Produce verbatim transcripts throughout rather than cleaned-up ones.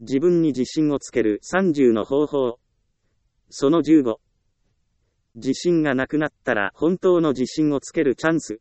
自分に自信をつけるさんじゅうの方法。そのじゅうご。自信がなくなったら本当の自信をつけるチャンス。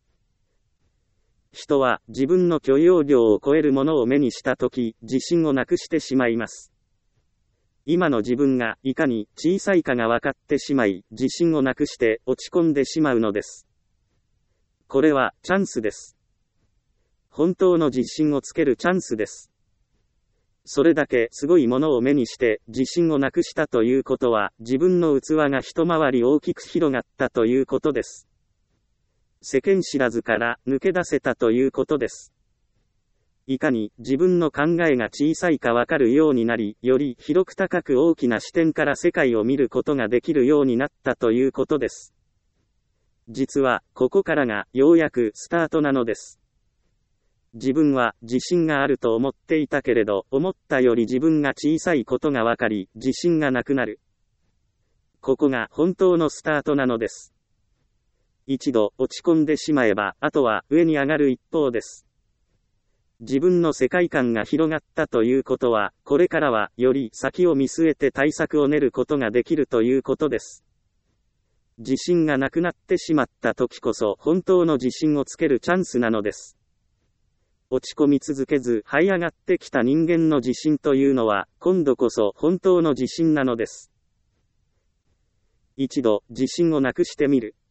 人は自分の許容量を超えるものを目にしたとき、自信をなくしてしまいます。今の自分がいかに小さいかが分かってしまい、自信をなくして落ち込んでしまうのです。これはチャンスです。本当の自信をつけるチャンスです。それだけすごいものを目にして自信をなくしたということは、自分の器が一回り大きく広がったということです。世間知らずから抜け出せたということです。いかに自分の考えが小さいかわかるようになり、より広く高く大きな視点から世界を見ることができるようになったということです。実は、ここからがようやくスタートなのです。自分は自信があると思っていたけれど、思ったより自分が小さいことがわかり、自信がなくなる。ここが本当のスタートなのです。一度落ち込んでしまえば、あとは上に上がる一方です。自分の世界観が広がったということは、これからはより先を見据えて対策を練ることができるということです。自信がなくなってしまった時こそ本当の自信をつけるチャンスなのです。落ち込み続けず這い上がってきた人間の自信というのは、今度こそ本当の自信なのです。一度自信をなくしてみる。